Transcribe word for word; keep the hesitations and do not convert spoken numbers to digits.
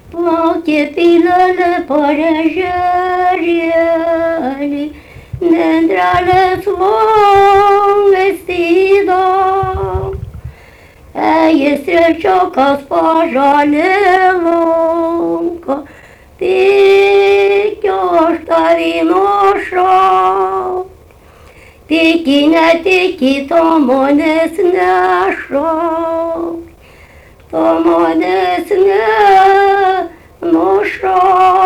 Plaukė pylelė parežerėlį, nendrelės longvestido. Ėjęs trečiokas pažalė lanką, tikiu aš tavį nuošau. Tiki, netiki, to manęs nešauk, to manęs nenušauk.